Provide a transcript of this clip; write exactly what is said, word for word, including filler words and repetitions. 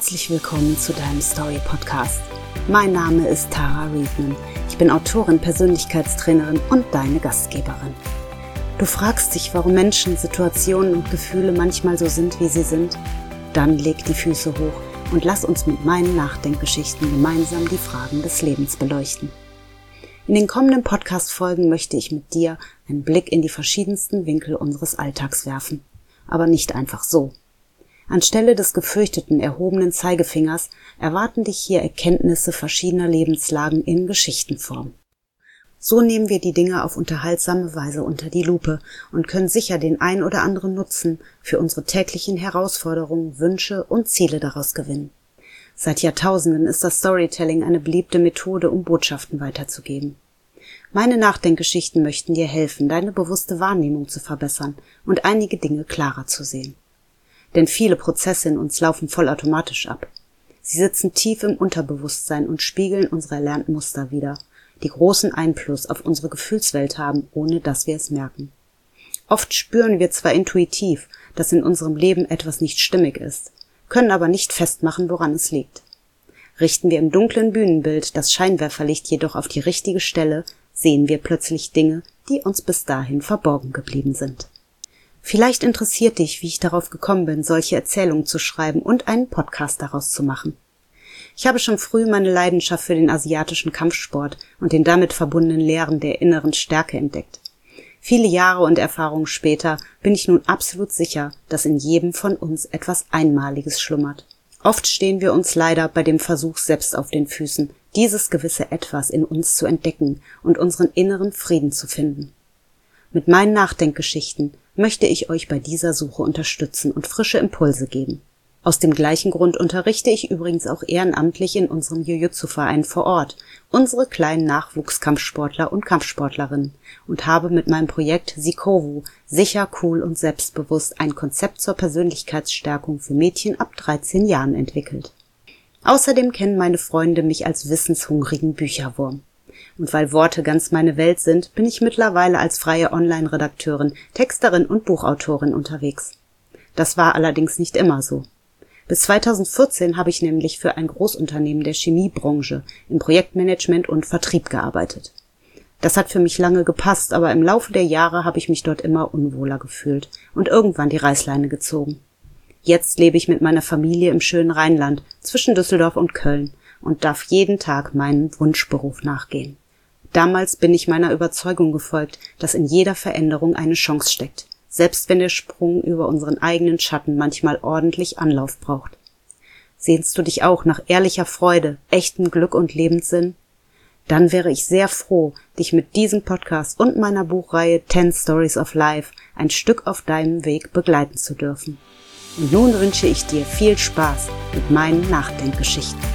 Herzlich willkommen zu deinem Story-Podcast. Mein Name ist Tara Riedman. Ich bin Autorin, Persönlichkeitstrainerin und deine Gastgeberin. Du fragst dich, warum Menschen, Situationen und Gefühle manchmal so sind, wie sie sind? Dann leg die Füße hoch und lass uns mit meinen Nachdenkgeschichten gemeinsam die Fragen des Lebens beleuchten. In den kommenden Podcast-Folgen möchte ich mit dir einen Blick in die verschiedensten Winkel unseres Alltags werfen. Aber nicht einfach so. Anstelle des gefürchteten erhobenen Zeigefingers erwarten dich hier Erkenntnisse verschiedener Lebenslagen in Geschichtenform. So nehmen wir die Dinge auf unterhaltsame Weise unter die Lupe und können sicher den ein oder anderen Nutzen für unsere täglichen Herausforderungen, Wünsche und Ziele daraus gewinnen. Seit Jahrtausenden ist das Storytelling eine beliebte Methode, um Botschaften weiterzugeben. Meine Nachdenkgeschichten möchten dir helfen, deine bewusste Wahrnehmung zu verbessern und einige Dinge klarer zu sehen. Denn viele Prozesse in uns laufen vollautomatisch ab. Sie sitzen tief im Unterbewusstsein und spiegeln unsere erlernten Muster wider, die großen Einfluss auf unsere Gefühlswelt haben, ohne dass wir es merken. Oft spüren wir zwar intuitiv, dass in unserem Leben etwas nicht stimmig ist, können aber nicht festmachen, woran es liegt. Richten wir im dunklen Bühnenbild das Scheinwerferlicht jedoch auf die richtige Stelle, sehen wir plötzlich Dinge, die uns bis dahin verborgen geblieben sind. Vielleicht interessiert dich, wie ich darauf gekommen bin, solche Erzählungen zu schreiben und einen Podcast daraus zu machen. Ich habe schon früh meine Leidenschaft für den asiatischen Kampfsport und den damit verbundenen Lehren der inneren Stärke entdeckt. Viele Jahre und Erfahrungen später bin ich nun absolut sicher, dass in jedem von uns etwas Einmaliges schlummert. Oft stehen wir uns leider bei dem Versuch selbst auf den Füßen, dieses gewisse Etwas in uns zu entdecken und unseren inneren Frieden zu finden. Mit meinen Nachdenkgeschichten möchte ich euch bei dieser Suche unterstützen und frische Impulse geben. Aus dem gleichen Grund unterrichte ich übrigens auch ehrenamtlich in unserem Jiu-Jitsu-Verein vor Ort unsere kleinen Nachwuchskampfsportler und Kampfsportlerinnen und habe mit meinem Projekt Sikowu sicher, cool und selbstbewusst ein Konzept zur Persönlichkeitsstärkung für Mädchen ab dreizehn Jahren entwickelt. Außerdem kennen meine Freunde mich als wissenshungrigen Bücherwurm. Und weil Worte ganz meine Welt sind, bin ich mittlerweile als freie Online-Redakteurin, Texterin und Buchautorin unterwegs. Das war allerdings nicht immer so. Bis zweitausendvierzehn habe ich nämlich für ein Großunternehmen der Chemiebranche im Projektmanagement und Vertrieb gearbeitet. Das hat für mich lange gepasst, aber im Laufe der Jahre habe ich mich dort immer unwohler gefühlt und irgendwann die Reißleine gezogen. Jetzt lebe ich mit meiner Familie im schönen Rheinland zwischen Düsseldorf und Köln und darf jeden Tag meinem Wunschberuf nachgehen. Damals bin ich meiner Überzeugung gefolgt, dass in jeder Veränderung eine Chance steckt, selbst wenn der Sprung über unseren eigenen Schatten manchmal ordentlich Anlauf braucht. Sehnst du dich auch nach ehrlicher Freude, echtem Glück und Lebenssinn? Dann wäre ich sehr froh, dich mit diesem Podcast und meiner Buchreihe Ten Stories of Life ein Stück auf deinem Weg begleiten zu dürfen. Und nun wünsche ich dir viel Spaß mit meinen Nachdenkgeschichten.